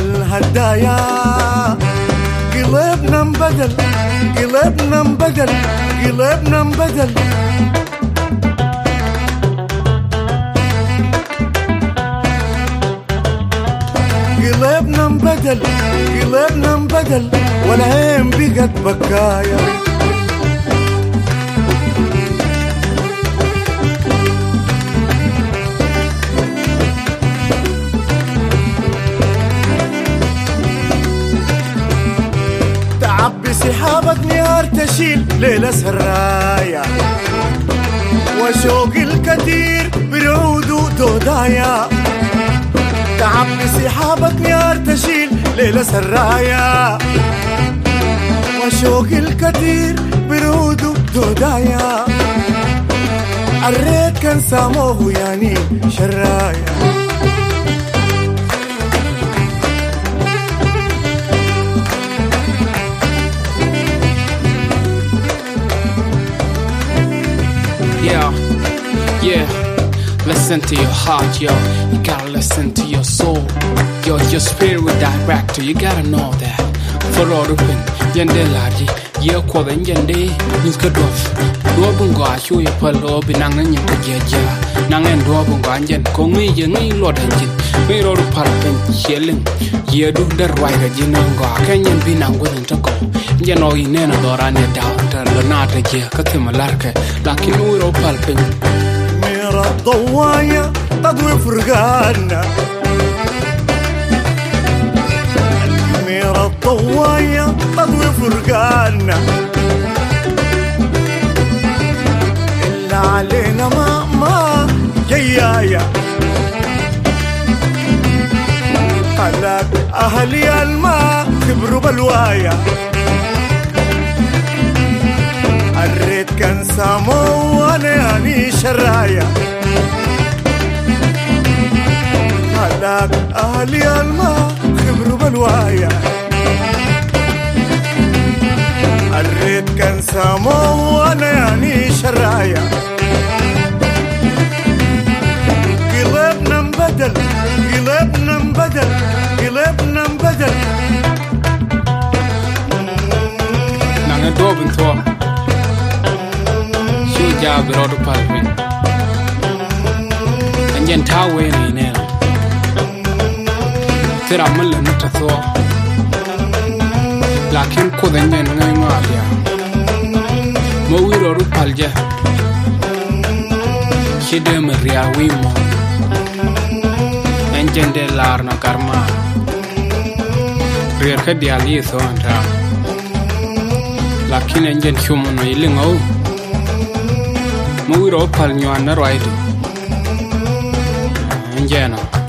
الهدايا قلبنا انبدل قلبنا انبدل قلبنا انبدل قلبنا انبدل قلبنا انبدل والعين بقت بكايا تعبي سحابك نهار تشيل ليلة سرايا وشوق الكثير برعود ودودايا تعبي سحابك نهار تشيل ليلة سرايا وشوق الكثير برعود ودودايا الريت كان ساموه يعني شرايا Yeah, listen to your heart, yo. You gotta listen to your soul. Yo, your spirit will direct you. You gotta know that. For all open, yende laji, ye kwada yende, niskadof. Duobungo ashu ye palo binangan yente geja. Nangan duobungo anjen, kongi ye ngi lodanjin. Miro palpen shelling. Ye do the right jinango, kenyan binango intako. Yeno inena dorane down, lanata ye, katimalarke, lakin uro palpen. ميرا الضوايا تضوي فرقانا ميرا الضوايا تضوي فرقانا إلا علينا ما جيايا خلاك أهلي الماء كبروا بلوايا الريت كان سامو وانا اني شرايا هلاك اهلي الماء خبروا بلوايا الريت كان سامو وانا اني شرايا قلبنا انبدل قلبنا انبدل قلبنا انبدل نانا دوبن تو jaabi rodu palmi anjen tawe ni nena tira mulle nata tho lakin ko danyen ngai malia mo wiro ru palje shide me ria wimo anjen de lar na karma rier ka diali so anta lakin anjen humo no ilingo Mawiro pal nyuan na raidu. Njena.